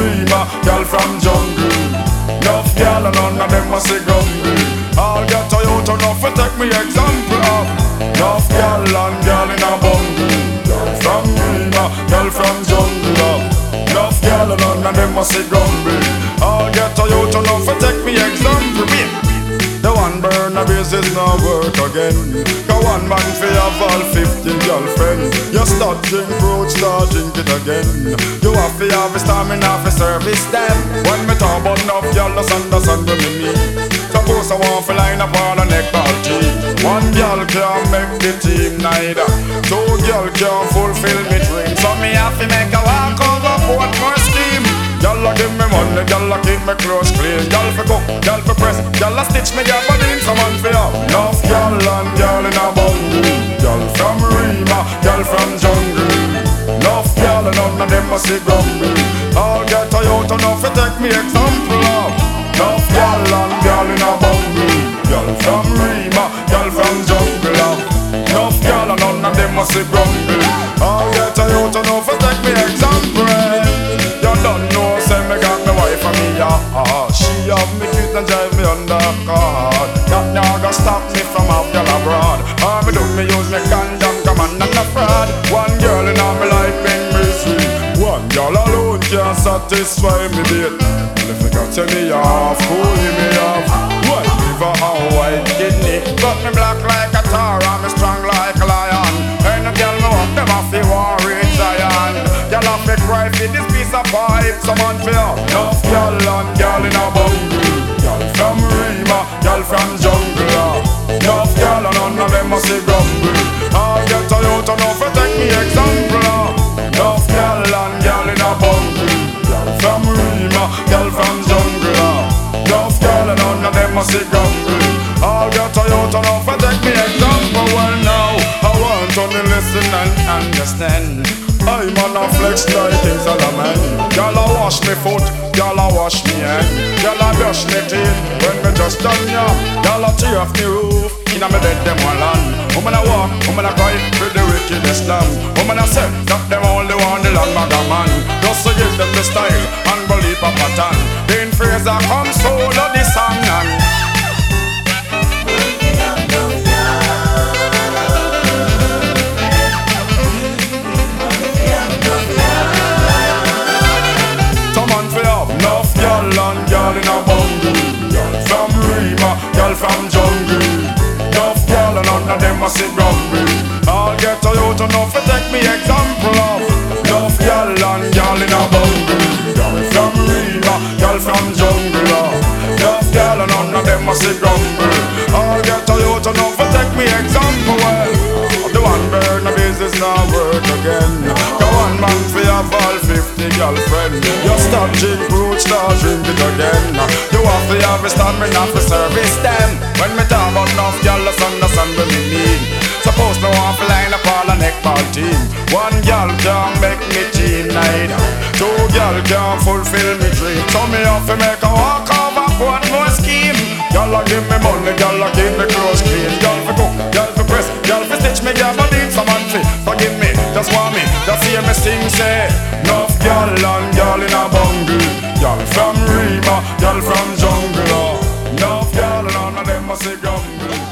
Rima, girl from jungle. Enough girl and none of them must say grumble. All get a youth enough to take me example of. Enough girl and girl in a bungle. Girl from Rima, girl from jungle. Enough girl and none of them must say grumble. All get a youth enough to take me example. The one burn a basis now work again. Cause one man fi have all 15 girlfriend. You start drink fruit, start drink it again. You have to have a stamina for service them. When me talk about enough girl, just understand what me mean. Suppose I want to line up all the neck party. One girl can't make the team neither. Two girl can't fulfill me dream. So me have to make a walk over board more scheme. Y'all give me money, y'all keep me clothes clean. Y'all for cook, y'all for press, y'all stitch me, y'all body in someone for y'all. Enough y'all and y'all in a bungle. Y'all from Rima, y'all from jungle. Enough y'all and none of them must see grumble. All get a youth enough to take me example of. Enough y'all and y'all in a bungle. Y'all from Rima, y'all from jungle. Enough y'all and none of them must see grumble. All get a youth enough to take me example. You don't know, say me got my wife and me, she have me kids and drive me undercard. That now gonna stop me from out girl abroad. All me do, me use me condom, come on, I'm not fraud. One girl in all my life bring me sweet. One girl alone can't satisfy me date. If you got to me off, cooling me off. One liver and white kidney, but me black like a tar and me strong like a lion. Ain't no girl me want them off the war in Zion. Y'all have to cry for this piece of pipe. Someone feel enough y'all and y'all in a bungle. Y'all from Rima, y'all from jungle. Enough y'all and none of them must see grumble. All get a youth enough to take me example. Enough y'all and y'all in a bungle. Y'all from Rima, y'all from jungle. Enough y'all and none of them must see grumble. All get a youth enough to take me example. Well now, I want to listen and understand. I'm on a flex like King Solomon. Y'all a wash me foot, y'all a wash me hand. Y'all a brush me teeth when me just done ya. Y'all a tear off me roof, inna me bed them all on. Woman a walk, woman a cry with the wicked Islam. Woman a say that them only want the long bag of man. Just to give them the style and believe a pattern. Then Fraser come solo the song and y'all in a bungle. Y'all from Rima, y'all from jungle. Enough y'all and none of them must see grumble. I'll get a youth enough to take me example of. Enough y'all and y'all in a bungle. Y'all from Rima, y'all from jungle. Enough y'all and none of them must see grumble. I'll get a youth enough to take me example. Well, the one burn of business now work again. The one man fi have all 50 girlfriend. You stop drink fruit, start drink it again. You have to have a stamina for service them. When me talk about enough y'all, just understand what me mean. Suppose me want to line up all a neck ball team. One girl can't make me team neither. Two girl can't fulfill me dream. So me have to make a walk over one more scheme. Y'all a give me money, y'all a keep me clothes clean. Y'all for cook, y'all for press, y'all for stitch me, y'all for need someone fi forgive me, just want me, just hear me sing say. Enough y'all and y'all in a bungle. Y'all from Rima, y'all from jungle. Enough y'all and none of them must say grumble.